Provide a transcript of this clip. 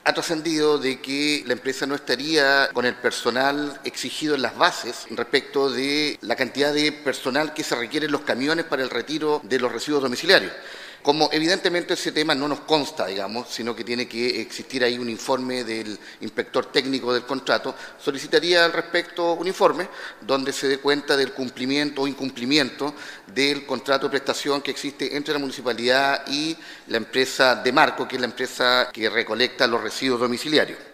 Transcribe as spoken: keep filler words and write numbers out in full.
Ha trascendido de que la empresa no estaría con el personal exigido en las bases respecto de la cantidad de personal que se requiere en los camiones para el retiro de los residuos domiciliarios. Como evidentemente ese tema no nos consta, digamos, sino que tiene que existir ahí un informe del inspector técnico del contrato, solicitaría al respecto un informe donde se dé cuenta del cumplimiento o incumplimiento del contrato de prestación que existe entre la municipalidad y la empresa Demarco, que es la empresa que recolecta los residuos domiciliarios.